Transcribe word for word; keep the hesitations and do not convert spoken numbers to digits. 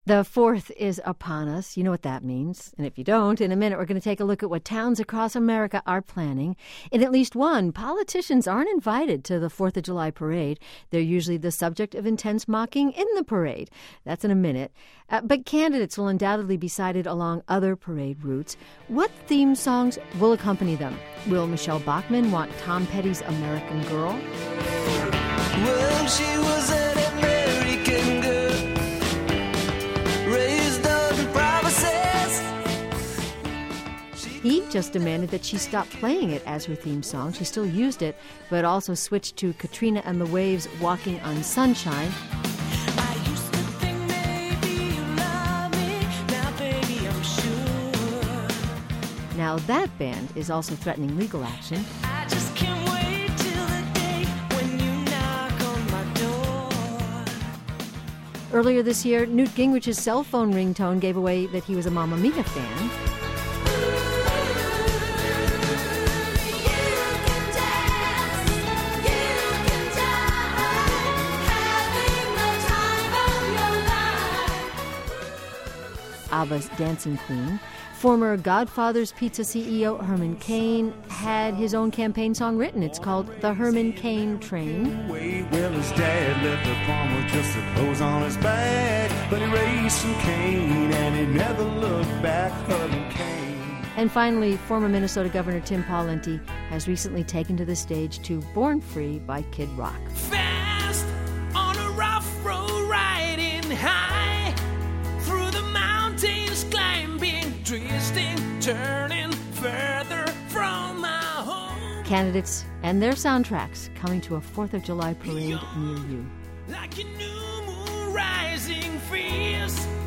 The fourth is upon us. You know what that means. And if you don't, in a minute, we're going to take a look at what towns across America are planning. In at least one, politicians aren't invited to the fourth of July parade. They're usually the subject of intense mocking in the parade. That's in a minute. Uh, but candidates will undoubtedly be cited along other parade routes. What theme songs will accompany them? Will Michelle Bachmann want Tom Petty's American Girl? Well, she was an American girl. He just demanded that she stop playing it as her theme song. She still used it, but also switched to Katrina and the Waves' Walking on Sunshine. I used to think maybe you love me, now baby I'm sure. Now that band is also threatening legal action. I just can't wait till the day when you knock on my door. Earlier this year, Newt Gingrich's cell phone ringtone gave away that he was a Mamma Mia fan. ABBA's Dancing Queen. Former Godfather's Pizza C E O Herman Cain had his own campaign song written. It's called The Herman Cain Train. Well, his dad left the farm with just the clothes on his back, but he raised some cane and he never looked back. Herman Cain. And finally, former Minnesota Governor Tim Pawlenty has recently taken to the stage to Born Free by Kid Rock. Fast on a rough road, riding high through the mountains, climbing, twisting, turning further from my home. Candidates and their soundtracks coming to a fourth of July parade near you. Like a new moon rising fierce.